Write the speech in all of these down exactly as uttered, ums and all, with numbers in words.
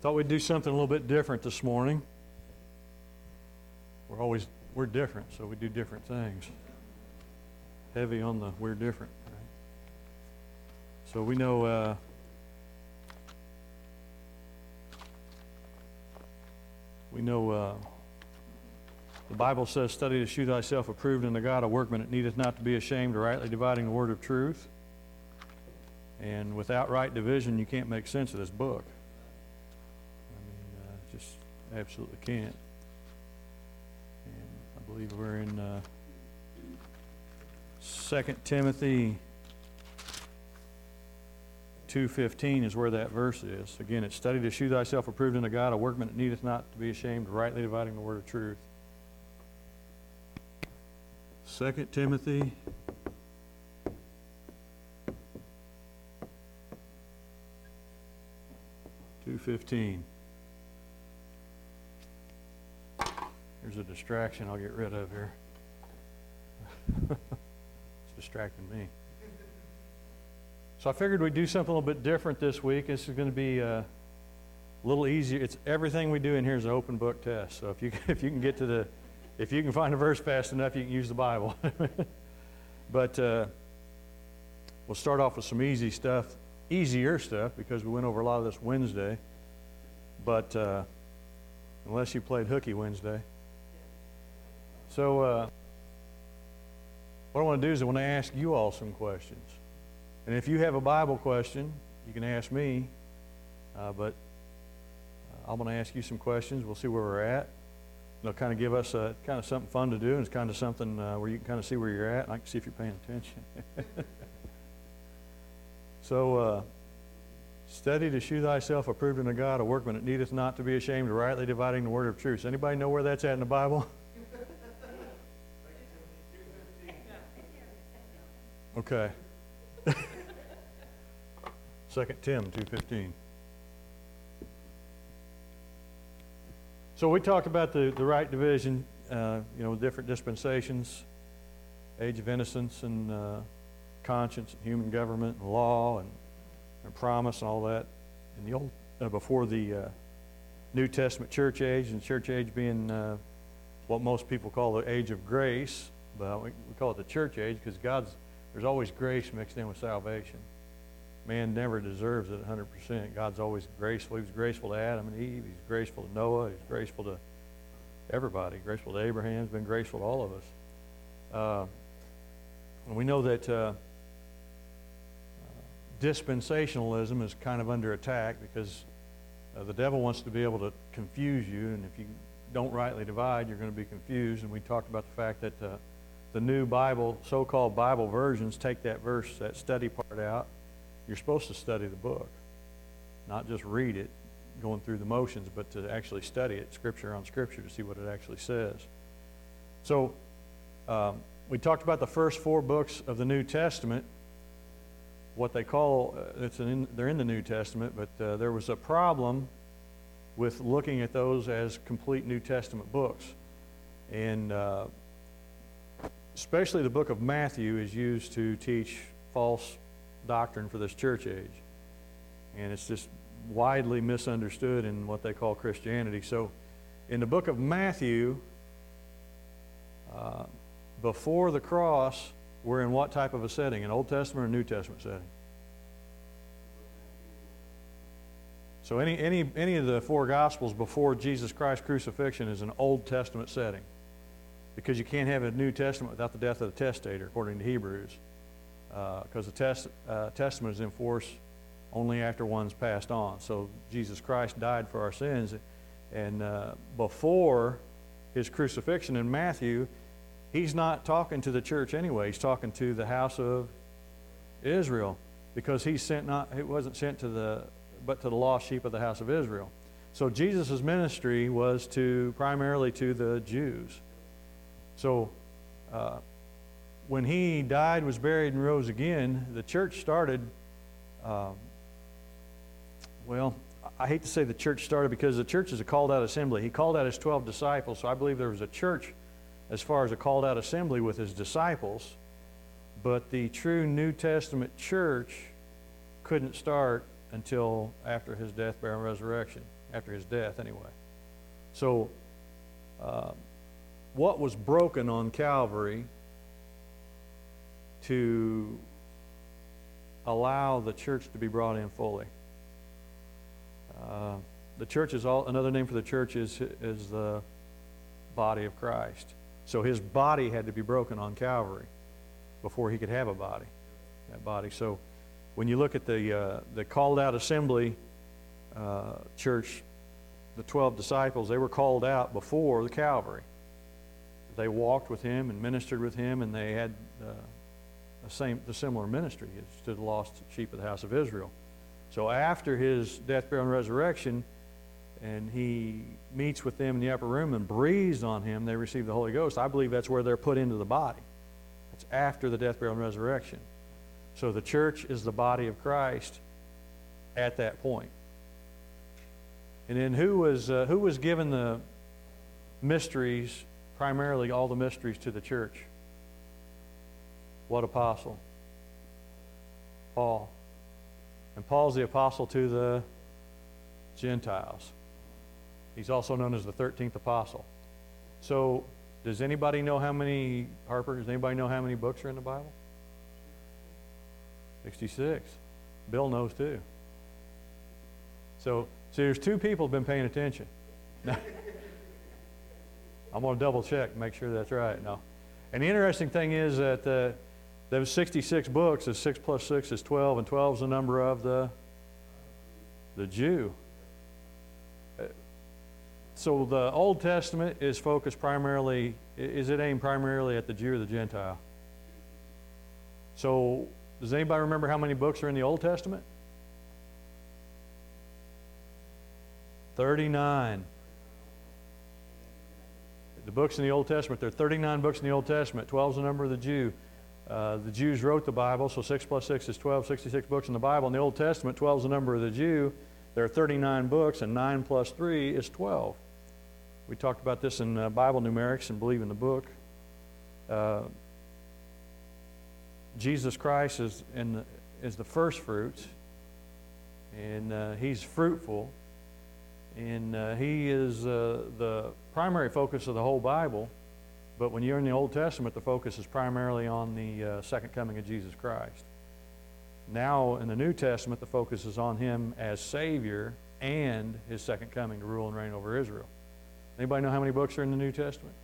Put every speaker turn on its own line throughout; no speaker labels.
Thought we'd do something a little bit different this morning. We're always, we're different, so we do different things. Heavy on the we're different, right? So we know, uh, we know uh, the Bible says, study to shew thyself approved unto God, a workman that needeth not to be ashamed, rightly dividing the word of truth. And without right division, you can't make sense of this book. Just absolutely can't. And I believe we're in uh, Second Timothy two fifteen is where that verse is. Again, it's study to shew thyself approved unto God, a workman that needeth not to be ashamed, rightly dividing the word of truth. Second Timothy two fifteen. Here's a distraction I'll get rid of here. It's distracting me. So I figured we'd do something a little bit different this week. This is going to be uh, a little easier. It's everything we do in here is an open book test. So if you if you can get to the, if you can find a verse fast enough, you can use the Bible. But uh, we'll start off with some easy stuff, easier stuff, because we went over a lot of this Wednesday. But uh, unless you played Hooky Wednesday. So uh, what I want to do is I want to ask you all some questions. And if you have a Bible question, you can ask me. Uh, but uh, I'm going to ask you some questions. We'll see where we're at. It'll kind of give us a, kind of something fun to do, and it's kind of something uh, where you can kind of see where you're at, and I can see if you're paying attention. So, uh, study to shew thyself approved unto God, a workman that needeth not to be ashamed, rightly dividing the word of truth. Does anybody know where that's at in the Bible? Okay. Second Tim two fifteen. So we talked about the, the right division, uh, you know, different dispensations, age of innocence and uh, conscience, and human government, and law, and, and promise, and all that. In the old, uh, before the uh, New Testament church age, and church age being uh, what most people call the age of grace, but we, we call it the church age because God's there's always grace mixed in with salvation. Man never deserves it one hundred percent. God's always graceful. He was graceful to Adam and Eve. He's graceful to Noah. He's graceful to everybody. Graceful to Abraham. He's been graceful to all of us. Uh, and we know that uh, uh, dispensationalism is kind of under attack because uh, the devil wants to be able to confuse you, and if you don't rightly divide, you're going to be confused. And we talked about the fact that uh, the new Bible, so-called Bible versions, take that verse, that study part out. You're supposed to study the book, not just read it, going through the motions, but to actually study it, scripture on scripture, to see what it actually says. So um, we talked about the first four books of the New Testament, what they call, uh, it's an, they're in the New Testament, but uh, there was a problem with looking at those as complete New Testament books. And uh, especially the book of Matthew is used to teach false doctrine for this church age. And it's just widely misunderstood in what they call Christianity. So in the book of Matthew, uh, before the cross, we're in what type of a setting? An Old Testament or New Testament setting? So any, any, any of the four Gospels before Jesus Christ's crucifixion is an Old Testament setting. Because you can't have a New Testament without the death of the testator, according to Hebrews. Because uh, the test, uh, Testament is in force only after one's passed on. So Jesus Christ died for our sins. And uh, before his crucifixion in Matthew, he's not talking to the church anyway. He's talking to the house of Israel. Because he sent not, he wasn't sent to the, but to the lost sheep of the house of Israel. So Jesus' ministry was to primarily to the Jews. So uh, when he died, was buried, and rose again, the church started, um, well, I hate to say the church started because the church is a called out assembly. He called out his twelve disciples, so I believe there was a church as far as a called out assembly with his disciples, but the true New Testament church couldn't start until after his death, burial, and resurrection, after his death anyway. So uh, what was broken on Calvary to allow the church to be brought in fully? Uh, the church is all, another name for the church is, is the body of Christ. So his body had to be broken on Calvary before he could have a body, that body. So when you look at the, uh, the called out assembly uh, church, the twelve disciples, they were called out before the Calvary. They walked with him and ministered with him, and they had uh, the same, the similar ministry as to the lost sheep of the house of Israel. So after his death, burial, and resurrection, and he meets with them in the upper room and breathes on him, they receive the Holy Ghost. I believe that's where they're put into the body. It's after the death, burial, and resurrection. So the church is the body of Christ at that point. And then who was uh, who was given the mysteries, primarily all the mysteries to the church? What apostle? Paul. And Paul's the apostle to the Gentiles. He's also known as the thirteenth apostle. So does anybody know how many, Harper, does anybody know how many books are in the Bible? sixty-six. Bill knows too. So, so there's two people who've been paying attention. I'm going to double check and make sure that's right. No. And the interesting thing is that uh, those sixty-six books is six plus six is twelve, and twelve is the number of the, the Jew. So the Old Testament is focused primarily, is it aimed primarily at the Jew or the Gentile? So does anybody remember how many books are in the Old Testament? thirty-nine. The books in the Old Testament, there are thirty-nine books in the Old Testament. twelve is the number of the Jew. Uh, the Jews wrote the Bible, so six plus six is twelve, sixty-six books in the Bible. In the Old Testament, twelve is the number of the Jew. There are thirty-nine books, and nine plus three is twelve. We talked about this in uh, Bible numerics and Believe in the Book. Uh, Jesus Christ is, in the, is the first fruits, and uh, he's fruitful, and uh, he is uh, the primary focus of the whole Bible. But when you're in the Old Testament, the focus is primarily on the uh, second coming of Jesus Christ. Now, in the New Testament, the focus is on him as Savior and his second coming to rule and reign over Israel. Anybody know how many books are in the New Testament?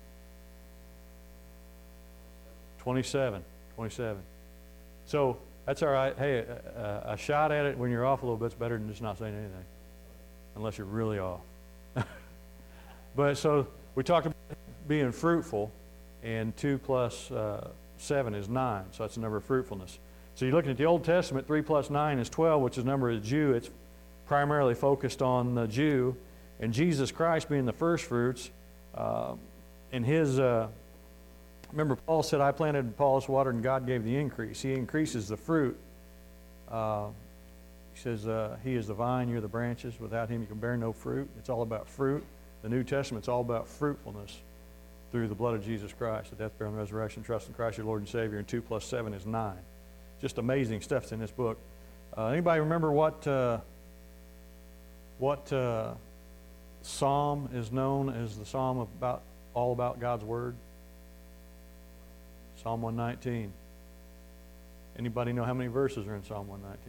twenty-seven. twenty-seven. So, that's all right. Hey, a, a shot at it when you're off a little bit is better than just not saying anything, unless you're really off. But so, we talked about being fruitful, and two plus uh, seven is nine, so that's the number of fruitfulness. So you're looking at the Old Testament, three plus nine is twelve, which is the number of the Jew. It's primarily focused on the Jew. And Jesus Christ being the first fruits, uh, in his, uh, remember Paul said, I planted, Apollos watered, and God gave the increase. He increases the fruit. Uh, he says, uh, he is the vine, you're the branches. Without him you can bear no fruit. It's all about fruit. The New Testament's all about fruitfulness through the blood of Jesus Christ, the death, burial, and resurrection, trust in Christ your Lord and Savior, and two plus seven is nine. Just amazing stuff's in this book. Uh, anybody remember what uh, what uh, psalm is known as the psalm about all about God's Word? Psalm one nineteen. Anybody know how many verses are in Psalm one nineteen?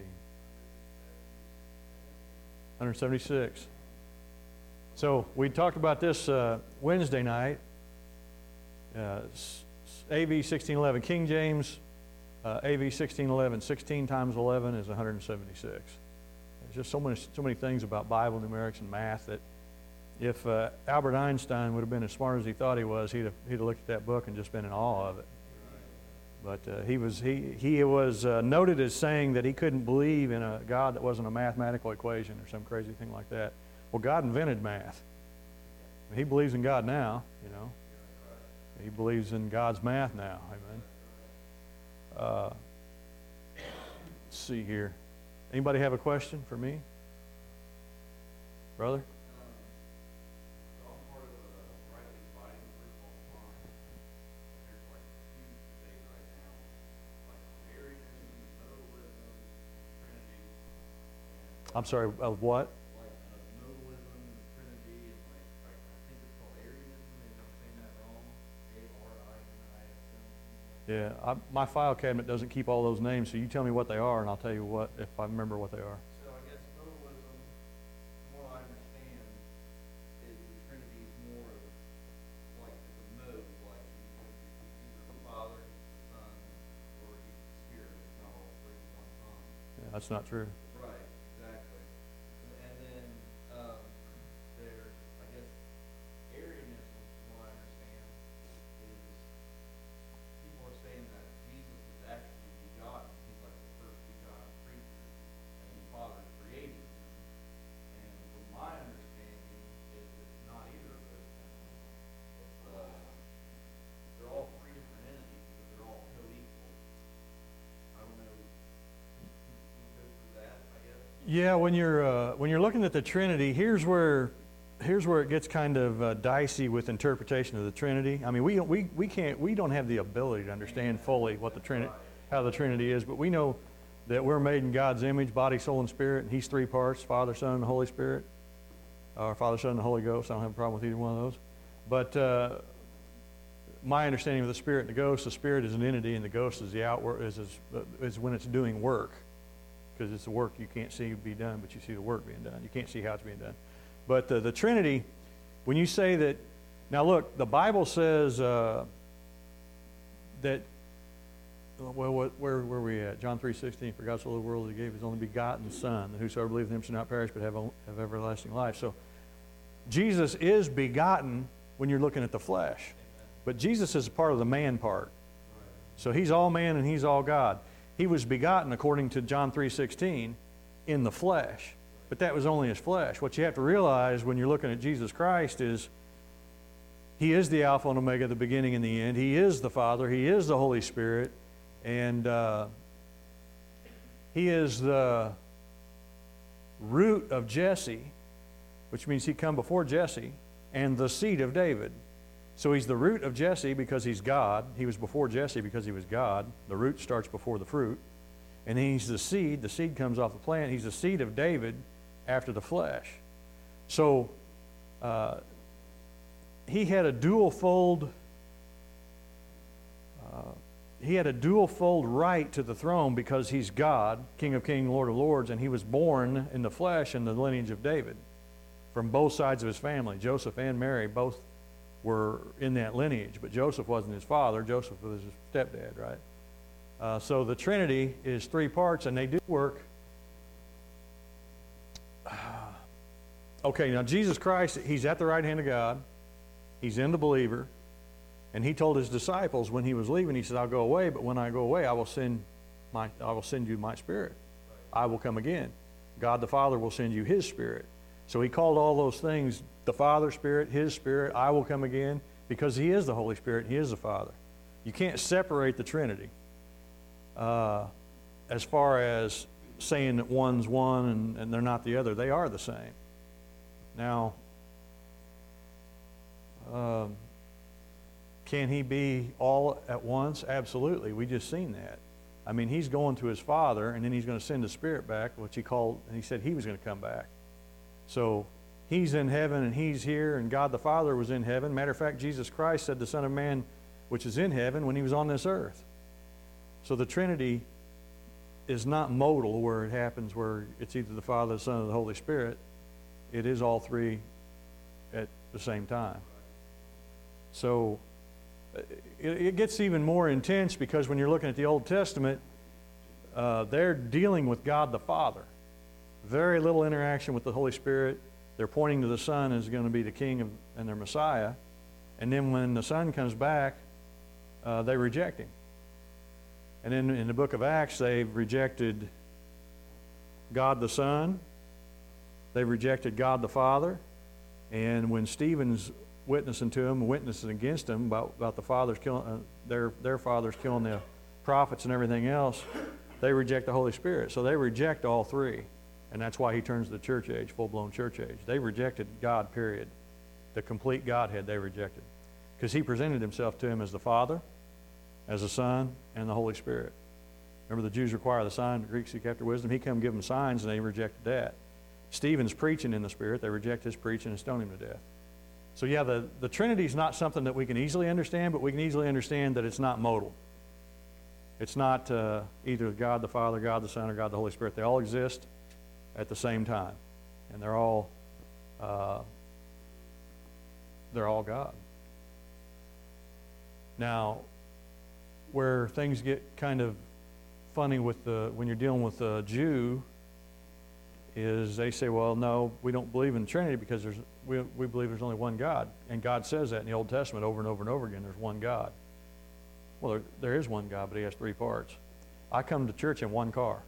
one seventy-six. So we talked about this uh, Wednesday night. Uh, A V sixteen eleven, King James, uh, A V sixteen eleven, sixteen times eleven is one hundred seventy-six. There's just so many, so many things about Bible numerics and math that if uh, Albert Einstein would have been as smart as he thought he was, he'd have, he'd have looked at that book and just been in awe of it. But uh, he was, he, he was uh, noted as saying that he couldn't believe in a God that wasn't a mathematical equation or some crazy thing like that. Well, God invented math. He believes in God now, you know. He believes in God's math now. Amen. Uh, let's see here. Anybody have a question for me? Brother? I'm sorry, of what?
like uh, modalism and the Trinity, and like, like I think it's called Arianism. Maybe I'm saying that wrong. A R I N I S M.
Yeah, I, my file cabinet doesn't keep all those names, so you tell me what they are, and I'll tell you what if I remember what they are.
So I guess modalism, from what I understand, is the Trinity is more of like the mode, like either the Father, the Son, or the Spirit. It's not all three at one time.
Yeah, that's not true.
Right, exactly. And, and then um, there's, I guess, Arianism, from what I understand, is people are saying that Jesus is actually begotten. He's like the first begotten creature, and the Father created him. And from my understanding, is it's not either of those things. It's uh, they're all three different entities, but they're all co-equal. I don't know. Can you go through that, I guess?
Yeah, when you're uh, when you're looking at the Trinity, here's where here's where it gets kind of uh, dicey with interpretation of the Trinity. I mean, we we we can't we don't have the ability to understand fully what the Trinity, how the Trinity is, but we know that we're made in God's image, body, soul, and spirit, and He's three parts: Father, Son, and the Holy Spirit, or Father, Son, and the Holy Ghost. I don't have a problem with either one of those. But uh, my understanding of the Spirit and the Ghost, the Spirit is an entity, and the Ghost is the outward is is, is when it's doing work. Because it's the work you can't see be done, but you see the work being done. You can't see how it's being done. But uh, the Trinity, when you say that, now look, the Bible says uh, that, well, what, where, where are we at? John three sixteen, for God so loved the world that He gave His only begotten Son, that whosoever believes in Him shall not perish but have, have everlasting life. So Jesus is begotten when you're looking at the flesh. But Jesus is a part of the man part. So He's all man and He's all God. He was begotten, according to John three sixteen, in the flesh. But that was only His flesh. What you have to realize when you're looking at Jesus Christ is He is the Alpha and Omega, the beginning and the end. He is the Father. He is the Holy Spirit. And uh, He is the root of Jesse, which means He come before Jesse, and the seed of David. So He's the root of Jesse because He's God. He was before Jesse because He was God. The root starts before the fruit. And then He's the seed. The seed comes off the plant. He's the seed of David after the flesh. So uh, He had a dual fold. Uh, he had a dual fold right to the throne because He's God, King of Kings, Lord of Lords, and He was born in the flesh in the lineage of David from both sides of His family. Joseph and Mary both were in that lineage, but Joseph wasn't his father. Joseph was his stepdad, right? Uh, so the Trinity is three parts, and they do work. Okay, now Jesus Christ, He's at the right hand of God. He's in the believer. And He told His disciples when He was leaving, He said, I'll go away, but when I go away, I will send my, I will send you my Spirit. I will come again. God the Father will send you His Spirit. So He called all those things the Father Spirit, His Spirit, I will come again, because He is the Holy Spirit and He is the Father. You can't separate the Trinity uh, as far as saying that one's one and, and they're not the other. They are the same. Now, um, can He be all at once? Absolutely. We just seen that. I mean, He's going to His Father, and then He's going to send the Spirit back, which He called, and He said He was going to come back. So He's in heaven and He's here, and God the Father was in heaven. Matter of fact, Jesus Christ said the Son of Man, which is in heaven, when He was on this earth. So the Trinity is not modal where it happens where it's either the Father, the Son, or the Holy Spirit. It is all three at the same time. So it, it gets even more intense because when you're looking at the Old Testament, uh, they're dealing with God the Father. Very little interaction with the Holy Spirit. They're pointing to the Son as going to be the King of, and their Messiah. And then when the Son comes back, uh, they reject Him. And then in the book of Acts, they've rejected God the Son. They've rejected God the Father. And when Stephen's witnessing to them, witnessing against them about, about the fathers killing, uh, their, their fathers killing the prophets and everything else, they reject the Holy Spirit. So they reject all three. And that's why He turns to the church age, full-blown church age. They rejected God, period. The complete Godhead they rejected. Because He presented Himself to Him as the Father, as the Son, and the Holy Spirit. Remember, the Jews require the sign, the Greeks seek after wisdom. He come give them signs, and they rejected that. Stephen's preaching in the Spirit. They reject his preaching and stone him to death. So yeah, the, the Trinity is not something that we can easily understand, but we can easily understand that it's not modal. It's not uh, either God the Father, God the Son, or God the Holy Spirit. They all exist at the same time, and they're all uh, they're all God. Now, where things get kind of funny with the when you're dealing with a Jew is they say, well, no, we don't believe in the Trinity because there's we we believe there's only one God, and God says that in the Old Testament over and over and over again. There's one God. Well, there, there is one God, but He has three parts. I come to church in one car,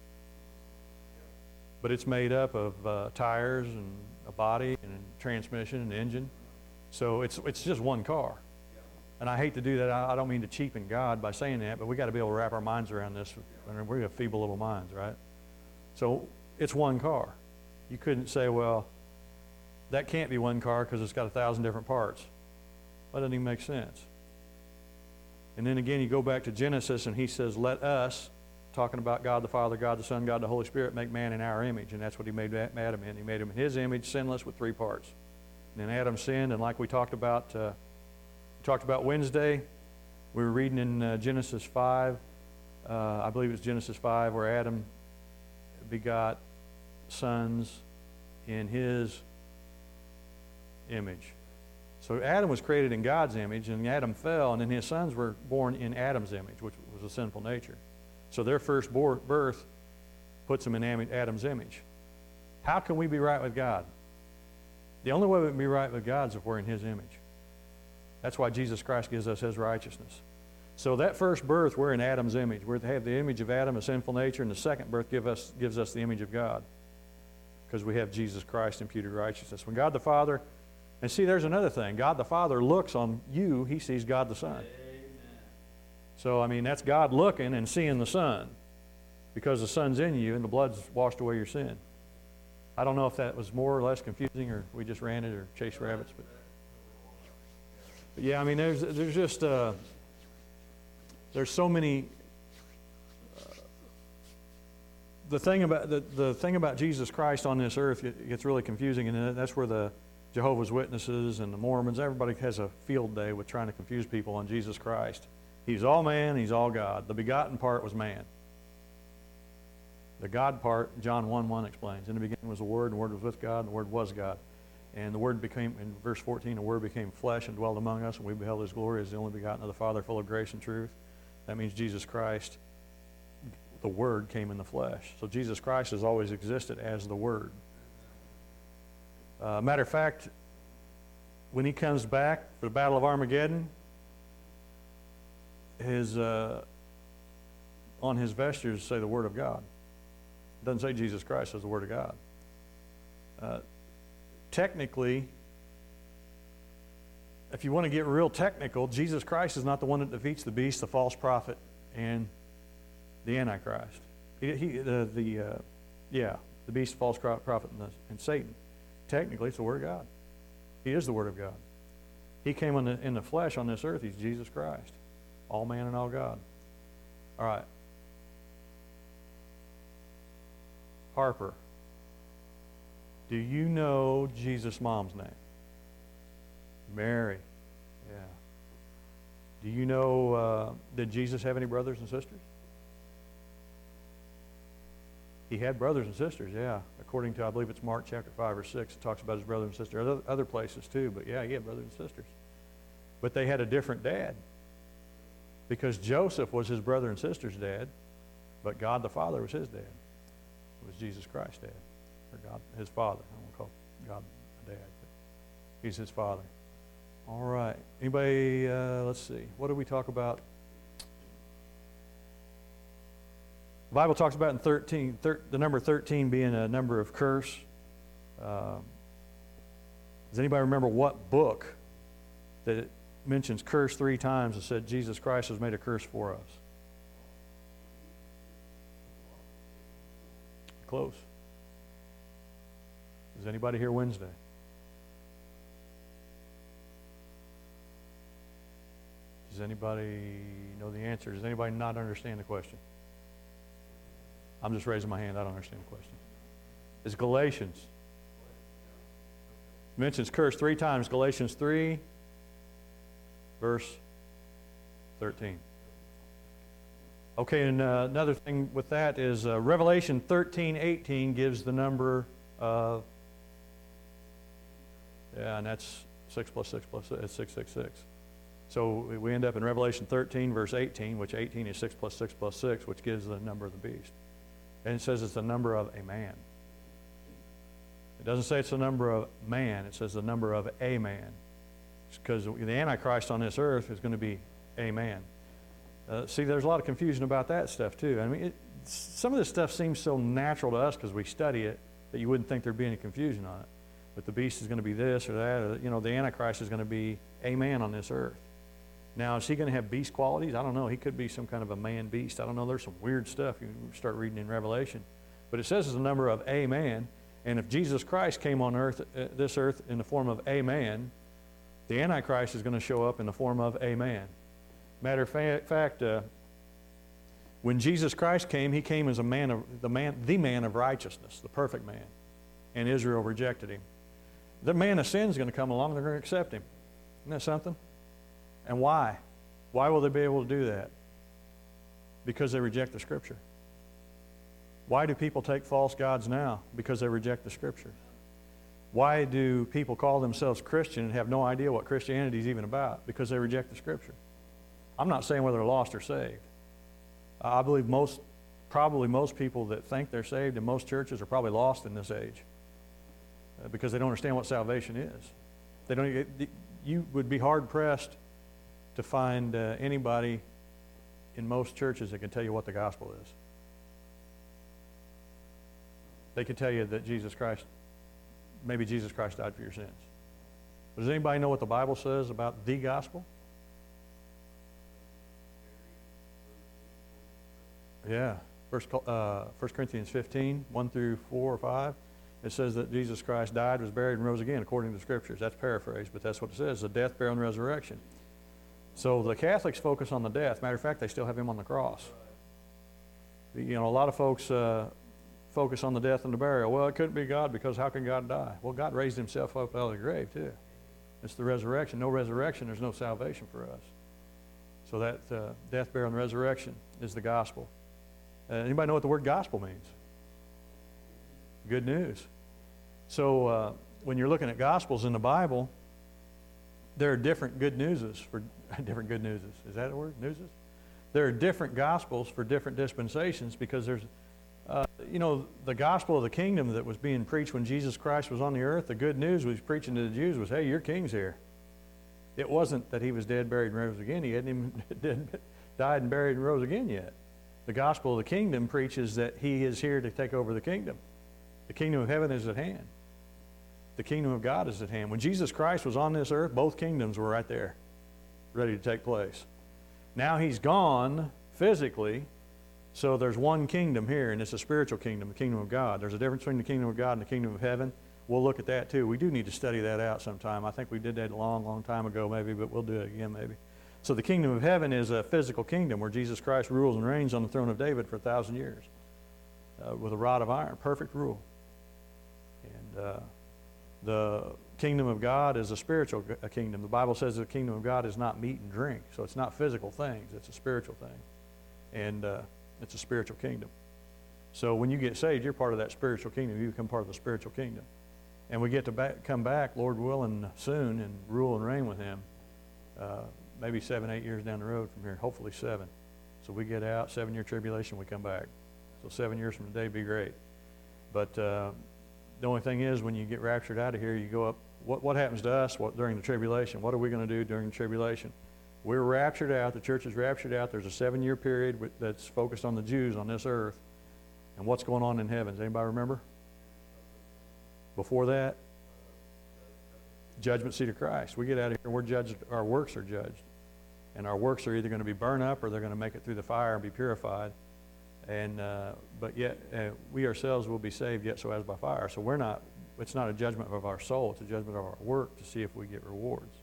but it's made up of uh, tires and a body and a transmission and engine. So it's it's just one car. And I hate to do that. I, I don't mean to cheapen God by saying that, but we got to be able to wrap our minds around this. I mean, we have feeble little minds, right? So it's one car. You couldn't say, well, that can't be one car because it's got a thousand different parts. That doesn't even make sense. And then again, you go back to Genesis, and he says, let us, talking about God the Father, God the Son, God the Holy Spirit, make man in our image. And that's what he made Adam in. He made him in his image, sinless, with three parts. And then Adam sinned, and like we talked about, uh, we talked about Wednesday, we were reading in uh, Genesis five, uh, I believe it was Genesis five, where Adam begot sons in his image. So Adam was created in God's image, and Adam fell, and then his sons were born in Adam's image, which was a sinful nature. So their first birth puts them in Adam's image. How can we be right with God? The only way we can be right with God is if we're in His image. That's why Jesus Christ gives us His righteousness. So that first birth, we're in Adam's image. We have the image of Adam, a sinful nature, and the second birth give us, gives us the image of God because we have Jesus Christ imputed righteousness. When God the Father... And see, there's another thing. God the Father looks on you, He sees God the Son. Amen. So, I mean, that's God looking and seeing the Son because the Son's in you and the blood's washed away your sin. I don't know if that was more or less confusing or we just ran it or chased rabbits. But, but yeah, I mean, there's, there's just, uh, there's so many... Uh, the, thing about, the, the thing about Jesus Christ on this earth it gets really confusing, and that's where the Jehovah's Witnesses and the Mormons, everybody has a field day with trying to confuse people on Jesus Christ. He's all man, He's all God. The begotten part was man. The God part, John one one explains, in the beginning was the Word, and the Word was with God, and the Word was God. And the Word became, in verse fourteen, the Word became flesh and dwelled among us, and we beheld His glory as the only begotten of the Father, full of grace and truth. That means Jesus Christ, the Word, came in the flesh. So Jesus Christ has always existed as the Word. Uh, matter of fact, when He comes back for the Battle of Armageddon, his uh, on His vestures say the Word of God. It doesn't say Jesus Christ, it says the Word of God. Uh, technically, if you want to get real technical, Jesus Christ is not the one that defeats the beast, the false prophet, and the Antichrist. He, he, the, the uh, yeah, the beast, the false prophet, and, the, and Satan. Technically, it's the Word of God. He is the Word of God. He came in the, in the flesh on this earth. He's Jesus Christ, all man and all God. All right. Harper, do you know Jesus' mom's name? Mary. Yeah. Do you know, uh, did Jesus have any brothers and sisters? He had brothers and sisters, yeah. According to, I believe it's Mark chapter five or six, it talks about his brothers and sisters. Other, other places too, but yeah, he had brothers and sisters. But they had a different dad. Because Joseph was his brother and sister's dad, but God the Father was his dad. It was Jesus Christ's dad, or God, his father. I don't want to call God a dad, but He's his father. All right. Anybody, uh, let's see. What did we talk about? The Bible talks about in thirteen, thir the number thirteen being a number of curse. Uh, does anybody remember what book that it mentions curse three times and said Jesus Christ has made a curse for us? Close. Is anybody here Wednesday? Does anybody know the answer? Does anybody not understand the question? I'm just raising my hand. I don't understand the question. is Galatians. It mentions curse three times. Galatians three, verse thirteen. Okay, and uh, another thing with that is uh, Revelation thirteen eighteen gives the number of, yeah, and that's six plus six plus it's six six six. So we end up in Revelation thirteen, verse eighteen, which eighteen is six plus six plus six, which gives the number of the beast. And it says it's the number of a man. It doesn't say it's the number of man. It says the number of a man. Because the Antichrist on this earth is going to be a man. Uh, see, there's a lot of confusion about that stuff, too. I mean, it, some of this stuff seems so natural to us because we study it that you wouldn't think there'd be any confusion on it. But the beast is going to be this or that. Or, you know, the Antichrist is going to be a man on this earth. Now, is he going to have beast qualities? I don't know. He could be some kind of a man-beast. I don't know. There's some weird stuff you start reading in Revelation. But it says it's the number of a man. And if Jesus Christ came on earth, uh, this earth in the form of a man, the Antichrist is going to show up in the form of a man. Matter of fa- fact, uh, when Jesus Christ came, he came as a man of the man, the man of righteousness, the perfect man, and Israel rejected him. The man of sin is going to come along; they're going to accept him. Isn't that something? And why? Why will they be able to do that? Because they reject the Scripture. Why do people take false gods now? Because they reject the Scripture. Why do people call themselves Christian and have no idea what Christianity is even about? Because they reject the Scripture. I'm not saying whether they're lost or saved. I believe most, probably most people that think they're saved in most churches are probably lost in this age uh, because they don't understand what salvation is. They don't. You would be hard pressed to find uh, anybody in most churches that can tell you what the gospel is. They can tell you that Jesus Christ, maybe Jesus Christ died for your sins. But does anybody know what the Bible says about the gospel? Yeah, First, uh, First Corinthians fifteen, one through four or five. It says that Jesus Christ died, was buried, and rose again according to the Scriptures. That's paraphrased, but that's what it says, the death, burial, and resurrection. So the Catholics focus on the death. Matter of fact, they still have him on the cross. You know, a lot of folks uh, focus on the death and the burial. Well, it couldn't be God because how can God die? Well, God raised himself up out of the grave, too. It's the resurrection. No resurrection, there's no salvation for us. So that uh, death, burial, and resurrection is the gospel. Uh, anybody know what the word gospel means? Good news. So uh, when you're looking at gospels in the Bible, there are different good newses for different good newses. Is that a word? Newses? There are different gospels for different dispensations because there's, uh, you know, the gospel of the kingdom that was being preached when Jesus Christ was on the earth. The good news was preaching to the Jews was, hey, your king's here. It wasn't that he was dead, buried, and rose again. He hadn't even dead, died and buried and rose again yet. The gospel of the kingdom preaches that he is here to take over the kingdom. The kingdom of heaven is at hand. The kingdom of God is at hand. When Jesus Christ was on this earth, both kingdoms were right there, ready to take place. Now he's gone physically, so there's one kingdom here, and it's a spiritual kingdom, the kingdom of God. There's a difference between the kingdom of God and the kingdom of heaven. We'll look at that too. We do need to study that out sometime. I think we did that a long, long time ago maybe, but we'll do it again maybe. So the kingdom of heaven is a physical kingdom where Jesus Christ rules and reigns on the throne of David for a thousand years uh, with a rod of iron, perfect rule. And uh, the kingdom of God is a spiritual g- a kingdom. The Bible says the kingdom of God is not meat and drink, so it's not physical things. It's a spiritual thing, and uh, it's a spiritual kingdom. So when you get saved, you're part of that spiritual kingdom. You become part of the spiritual kingdom. And we get to back, come back, Lord willing, soon and rule and reign with him. Uh, maybe seven, eight years down the road from here, hopefully seven. So we get out, seven-year tribulation, we come back. So seven years from today would be great. But uh, the only thing is when you get raptured out of here, you go up. What, what happens to us what, during the tribulation? What are we going to do during the tribulation? We're raptured out. The church is raptured out. There's a seven-year period with, that's focused on the Jews on this earth. And what's going on in heaven? Does anybody remember? Before that, judgment seat of Christ. We get out of here, we're judged, our works are judged. And our works are either going to be burned up or they're going to make it through the fire and be purified. And uh, but yet, uh, we ourselves will be saved yet so as by fire. So we're not, it's not a judgment of our soul, it's a judgment of our work to see if we get rewards.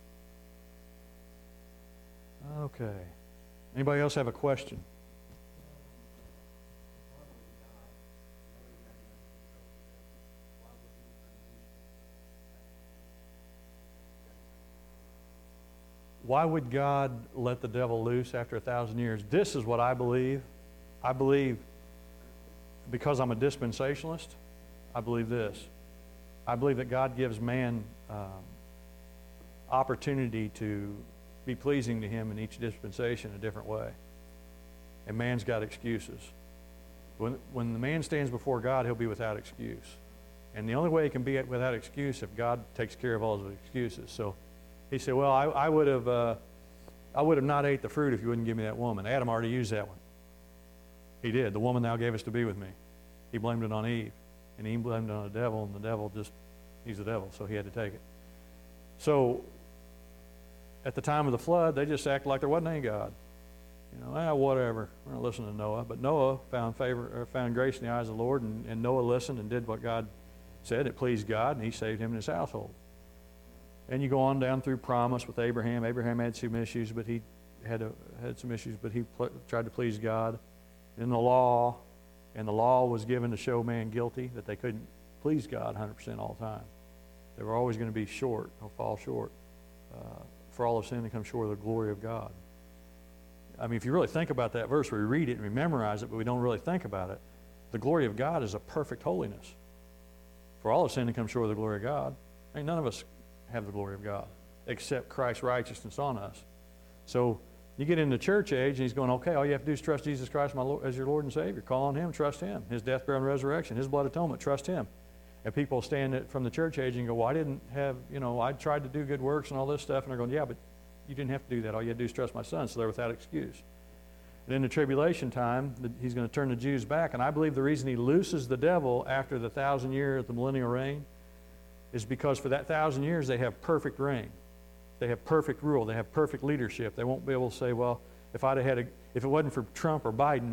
Okay. Anybody else have a question? why would God let the devil loose after a thousand years? This is what I believe. I believe, because I'm a dispensationalist, I believe this. I believe that God gives man um, opportunity to be pleasing to him in each dispensation a different way. And man's got excuses. When, when the man stands before God, he'll be without excuse. And the only way he can be without excuse if God takes care of all his excuses. So he said, well, I, I would have uh, I would have not ate the fruit if you wouldn't give me that woman. Adam already used that one. He did. The woman thou gavest to be with me. He blamed it on Eve. And Eve blamed it on the devil, and the devil just, he's the devil, so he had to take it. So at the time of the flood, they just acted like there wasn't any God. You know, ah, whatever. We're not listening to Noah. But Noah found favor, or found grace in the eyes of the Lord, and, and Noah listened and did what God said. It pleased God, and he saved him and his household. And you go on down through promise with Abraham. Abraham had some issues, but he had a, had some issues, but he pl- tried to please God. In the law, and the law was given to show man guilty, that they couldn't please God one hundred percent all the time. They were always going to be short, or fall short. Uh, for all of sin to come short of the glory of God. I mean, if you really think about that verse, we read it and we memorize it, but we don't really think about it. The glory of God is a perfect holiness. For all of sin to come short of the glory of God. I mean, none of us have the glory of God, except Christ's righteousness on us. So you get into church age, and he's going, okay, all you have to do is trust Jesus Christ my Lord, as your Lord and Savior. Call on him, trust him. His death, burial, and resurrection, his blood atonement, trust him. And people stand from the church age and go, well, I didn't have, you know, I tried to do good works and all this stuff. And they're going, yeah, but you didn't have to do that. All you had to do is trust my son. So they're without excuse. And in the tribulation time, he's going to turn the Jews back. And I believe the reason he looses the devil after the thousand year, the millennial reign, is because for that thousand years they have perfect reign. They have perfect rule. They have perfect leadership. They won't be able to say, well, if I'd have had a, if it wasn't for Trump or Biden,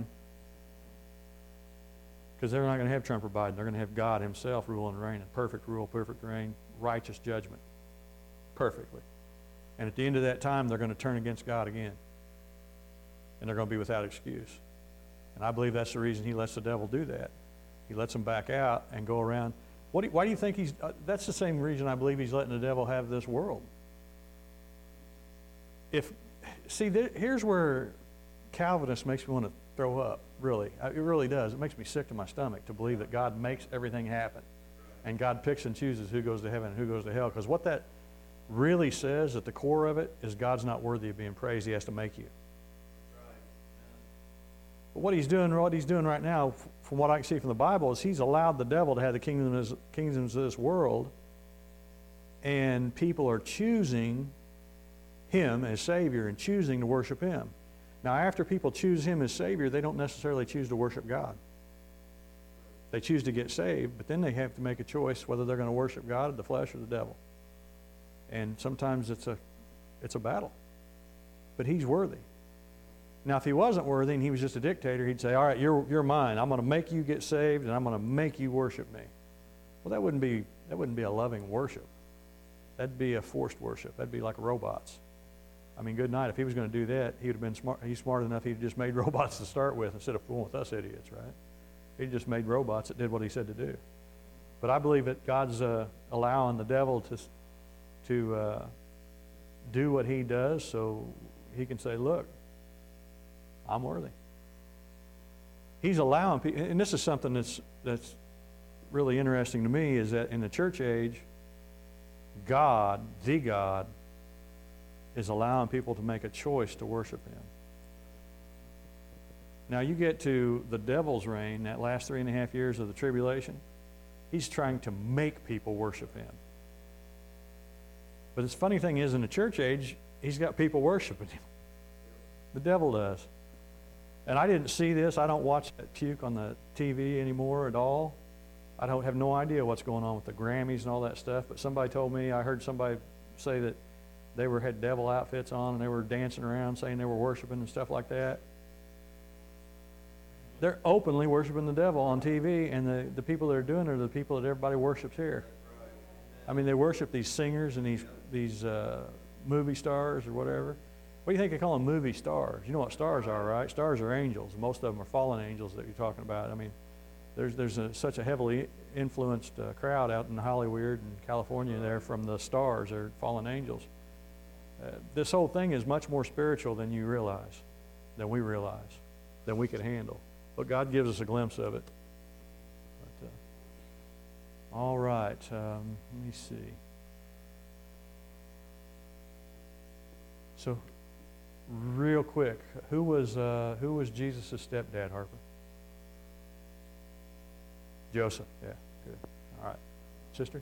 because they're not going to have Trump or Biden. They're going to have God himself rule and reign in perfect rule, perfect reign, righteous judgment. Perfectly. And at the end of that time, they're going to turn against God again. And they're going to be without excuse. And I believe that's the reason he lets the devil do that. He lets them back out and go around. What do you, why do you think he's, uh, that's the same reason I believe he's letting the devil have this world. If, see, th- here's where Calvinist makes me want to throw up, really. It really does. It makes me sick to my stomach to believe that God makes everything happen. And God picks and chooses who goes to heaven and who goes to hell. Because what that really says at the core of it is God's not worthy of being praised. He has to make you. But what he's doing, what he's doing right now, from what I can see from the Bible, is he's allowed the devil to have the kingdoms, kingdoms of this world. And people are choosing him as Savior and choosing to worship him. Now, after people choose him as Savior, they don't necessarily choose to worship God. They choose to get saved, but then they have to make a choice whether they're going to worship God, the flesh, or the devil. And sometimes it's a, it's a battle. But he's worthy. Now, if he wasn't worthy and he was just a dictator, he'd say, all right, you're, you're mine. I'm going to make you get saved, and I'm going to make you worship me. Well, that wouldn't be, that wouldn't be a loving worship. That'd be a forced worship. That'd be like robots. I mean, good night. If he was going to do that, he would have been smart. He's smart enough. He'd just made robots to start with instead of fooling with us idiots, right? He just made robots that did what he said to do. But I believe that God's uh, allowing the devil to to uh, do what he does, so he can say, "Look, I'm worthy." He's allowing people, and this is something that's that's really interesting to me, is that in the church age, God, the God, is allowing people to make a choice to worship him. Now you get to the devil's reign, that last three and a half years of the tribulation, he's trying to make people worship him. But the funny thing is, in the church age, he's got people worshiping him. The devil does. And I didn't see this. I don't watch that puke on the T V anymore at all. I don't have no idea what's going on with the Grammys and all that stuff, but somebody told me, I heard somebody say that they were had devil outfits on and they were dancing around saying they were worshiping and stuff like that. They're openly worshiping the devil on T V, and the, the people that are doing it are the people that everybody worships here. I mean, they worship these singers and these, these uh, movie stars or whatever. What do you think they call them movie stars? You know what stars are, right? Stars are angels. Most of them are fallen angels that you're talking about. I mean, there's, there's a, such a heavily influenced uh, crowd out in Hollywood and California there from the stars. They're fallen angels. Uh, this whole thing is much more spiritual than you realize, than we realize, than we could handle. But God gives us a glimpse of it. But, uh, all right, um, let me see. So, real quick, who was uh, who was Jesus' stepdad, Harper? Joseph. Yeah, good. All right, sister.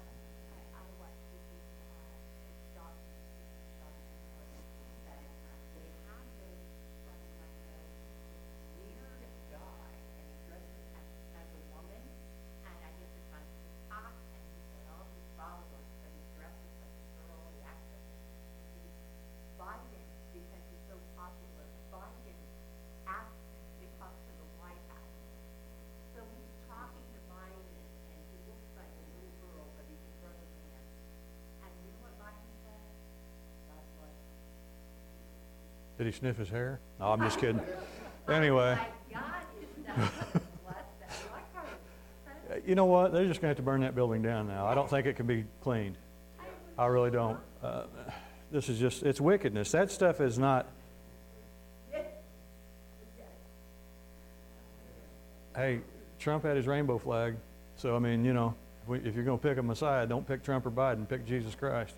Did he sniff his hair? No, I'm just kidding. Anyway. You know what? They're just going to have to burn that building down now. I don't think it can be cleaned. I really don't. Uh, this is just, it's wickedness. That stuff is not. Hey, Trump had his rainbow flag. So, I mean, you know, if, we, if you're going to pick a Messiah, don't pick Trump or Biden. Pick Jesus Christ.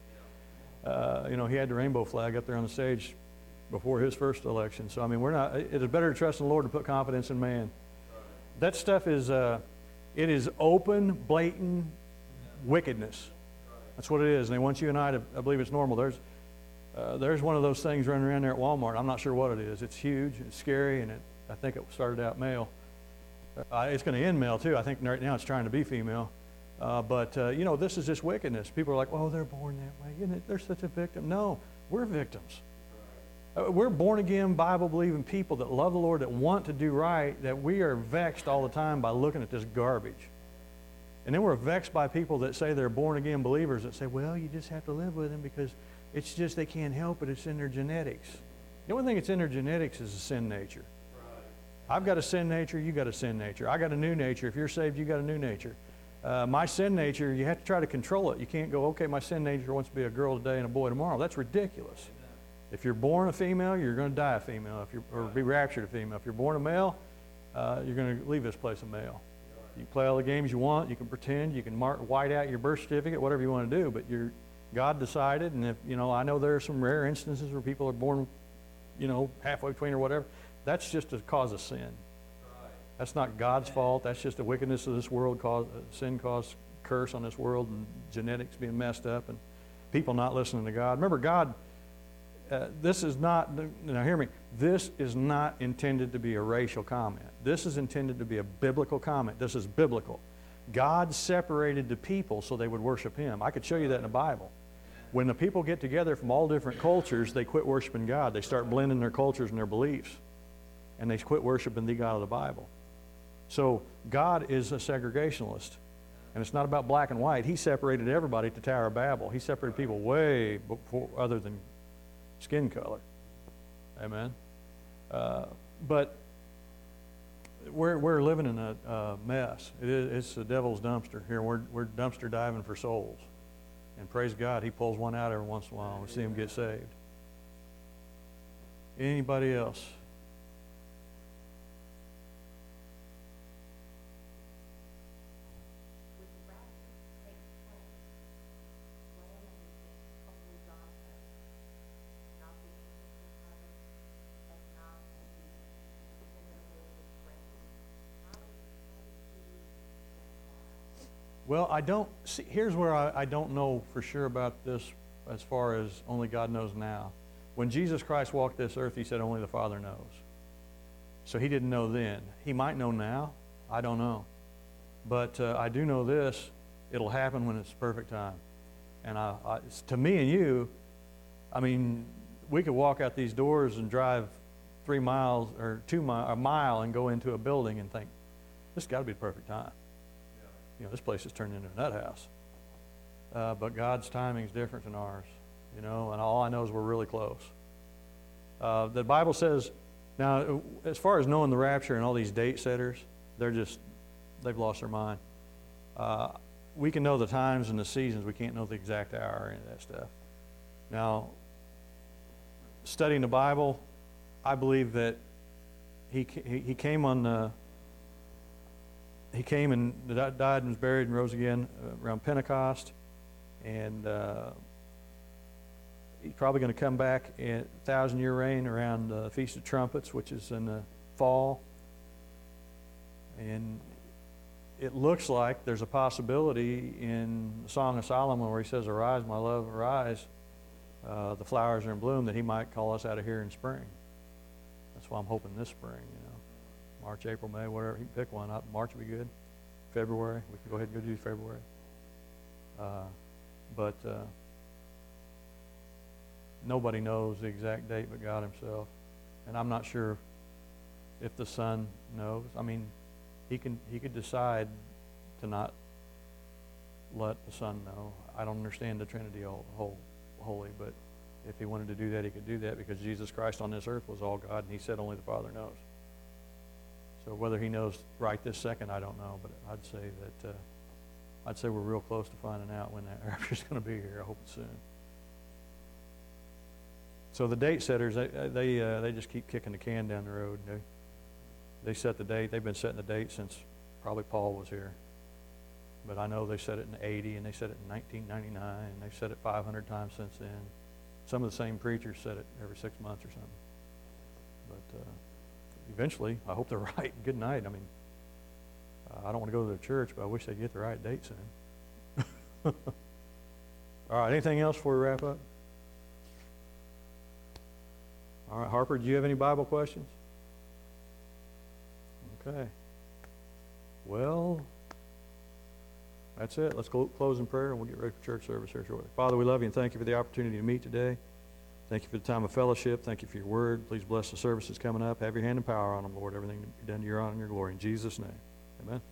Uh, you know, he had the rainbow flag up there on the stage before his first election. So, I mean, we're not, it is better to trust in the Lord than put confidence in man. That stuff is, uh, it is open, blatant wickedness. That's what it is. And they want you and I to, I believe it's normal. There's, uh, there's one of those things running around there at Walmart. I'm not sure what it is. It's huge, it's scary, and it, I think it started out male. Uh, it's going to end male too. I think right now it's trying to be female. Uh, but, uh, you know, this is just wickedness. People are like, oh, they're born that way. Isn't it? They're such a victim. No, we're victims. Uh, we're born-again, Bible-believing people that love the Lord, that want to do right, that we are vexed all the time by looking at this garbage. And then we're vexed by people that say they're born-again believers that say, well, you just have to live with them because it's just they can't help it. It's in their genetics. The only thing that's in their genetics is a sin nature. I've got a sin nature. You got a sin nature. I got a new nature. If you're saved, you got a new nature. Uh, my sin nature, you have to try to control it. You can't go, okay, my sin nature wants to be a girl today and a boy tomorrow. That's ridiculous. If you're born a female, you're going to die a female, if you're, or be raptured a female. If you're born a male, uh, you're going to leave this place a male. You can play all the games you want. You can pretend. You can mark, white out your birth certificate, whatever you want to do. But you're, God decided, and if, you know, I know there are some rare instances where people are born, you know, halfway between or whatever. That's just a cause of sin. That's not God's fault. That's just the wickedness of this world. Cause, uh, sin caused curse on this world and genetics being messed up and people not listening to God. Remember, God, uh, this is not, now hear me, this is not intended to be a racial comment. This is intended to be a biblical comment. This is biblical. God separated the people so they would worship Him. I could show you that in the Bible. When the people get together from all different cultures, they quit worshiping God. They start blending their cultures and their beliefs. And they quit worshiping the God of the Bible. So God is a segregationist. And it's not about black and white. He separated everybody at the Tower of Babel. He separated people way before, other than skin color. Amen. Uh, but we're, we're living in a uh, mess. It is, it's the devil's dumpster here. We're, we're dumpster diving for souls. And praise God, He pulls one out every once in a while. We see them get saved. Anybody else? Well, I don't see, here's where I, I don't know for sure about this as far as only God knows now. When Jesus Christ walked this earth, He said only the Father knows. So He didn't know then. He might know now. I don't know. But uh, I do know this. It'll happen when it's the perfect time. And I, I, to me and you, I mean, we could walk out these doors and drive three miles or two mi- a mile and go into a building and think, this has got to be the perfect time. You know, this place is turned into a nut house. Uh, but God's timing is different than ours, you know, and all I know is we're really close. Uh, the Bible says, now, as far as knowing the rapture and all these date setters, they're just, they've lost their mind. Uh, we can know the times and the seasons. We can't know the exact hour or any of that stuff. Now, studying the Bible, I believe that he ca- he, he came on the, he came and di- died and was buried and rose again uh, around Pentecost, and uh, he's probably going to come back in thousand year reign around the Feast of Trumpets, which is in the fall. And it looks like there's a possibility in the Song of Solomon where he says, "Arise, my love, arise. Uh, the flowers are in bloom," that he might call us out of here in spring. That's why I'm hoping this spring, you know. March, April, May, whatever. He can pick one up. March would be good. February. We can go ahead and go do February. Uh, but uh, nobody knows the exact date but God himself. And I'm not sure if the Son knows. I mean, he can he could decide to not let the Son know. I don't understand the Trinity whole, whole, wholly, but if he wanted to do that, he could do that, because Jesus Christ on this earth was all God, and he said only the Father knows. So whether he knows right this second, I don't know, but I'd say that uh, I'd say we're real close to finding out when that rapture's going to be here. I hope it's soon. So the date setters, they they uh, they just keep kicking the can down the road. They they set the date. They've been setting the date since probably Paul was here. But I know they set it in eighty, and they set it in nineteen ninety-nine, and they've said it five hundred times since then. Some of the same preachers said it every six months or something. But uh, eventually, I hope they're right. Good night. I mean, uh, I don't want to go to the church, but I wish they'd get the right date soon. All right, anything else before we wrap up? All right, Harper, do you have any Bible questions? Okay. Well, that's it. Let's clo- close in prayer, and we'll get ready for church service here shortly. Father, we love you, and thank you for the opportunity to meet today. Thank you for the time of fellowship. Thank you for your word. Please bless the services coming up. Have your hand and power on them, Lord. Everything to be done to your honor and your glory. In Jesus' name, amen.